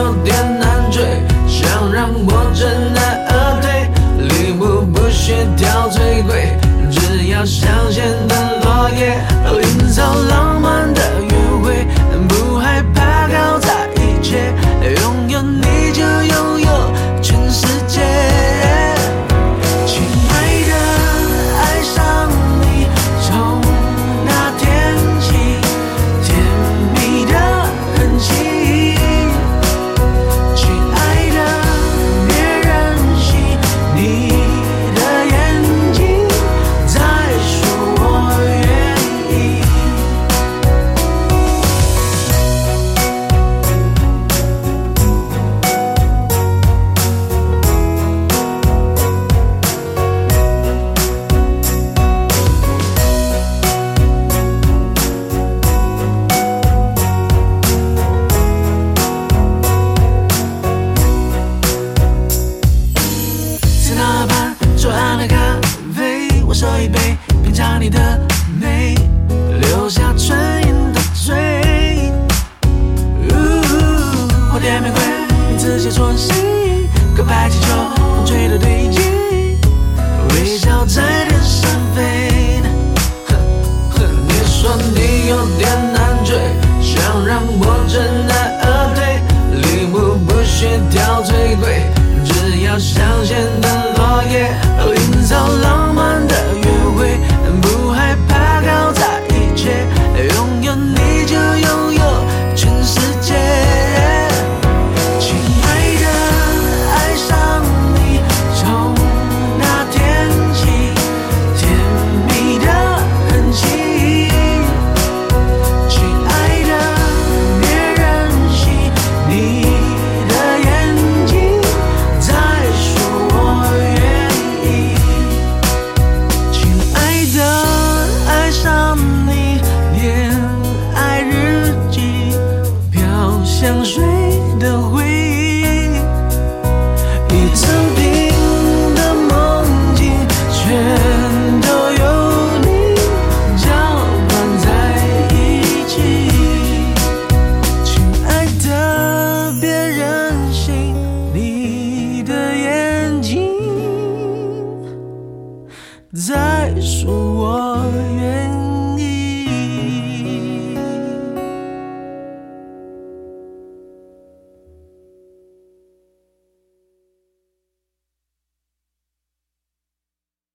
有点难追，想让我知难而退，礼物不需挑最贵，只要香榭的落叶，营造浪漫的约会，不害怕搞砸一切，拥有你就拥有全世界。亲爱的，爱上你，从那天起，甜蜜的痕迹。亲爱的，别任性，你的眼睛在说我愿意。在那畔左岸的咖啡，我手一杯，品尝你的美，留下唇印的嘴。花店玫瑰，名字写错心，告白气球，风吹的对劲，微笑在天上飞。你说你有点难追，想让我知难而退，礼物不需挑最贵，只要香榭的落叶，营造浪漫的约会，不害怕搞砸一切，拥有你就拥有全世界。亲爱的，爱上你，从那天起，甜蜜的痕迹。亲爱的，别任性，你的眼睛在说我愿意。亲爱的，爱上你，恋爱日记，飘香水的回忆，一整瓶的梦境，全都有你搅拌在一起。亲爱的，别任性，你的眼睛在说我愿意。